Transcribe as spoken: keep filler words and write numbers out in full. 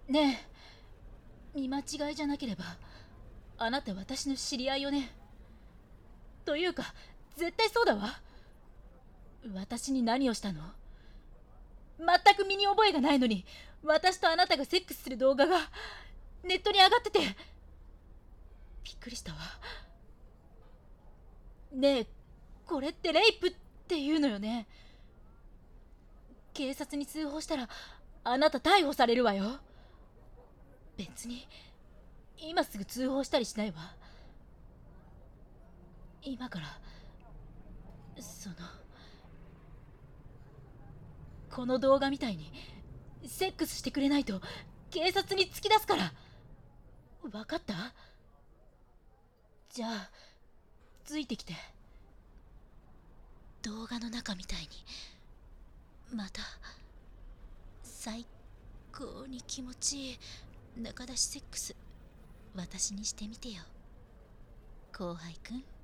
ねえ、見間違いじゃなければあなた私の知り合いよね。というか絶対そうだわ。私に何をしたの？全く身に覚えがないのに私とあなたがセックスする動画がネットに上がっててびっくりしたわ。ねえ、これってレイプっていうのよね？警察に通報したらあなた逮捕されるわよ。別に今すぐ通報したりしないわ。今からそのこの動画みたいにセックスしてくれないと警察に突き出すから。分かった？じゃあついてきて。動画の中みたいにまた最高に気持ちいい中出しセックス私にしてみてよ後輩くん。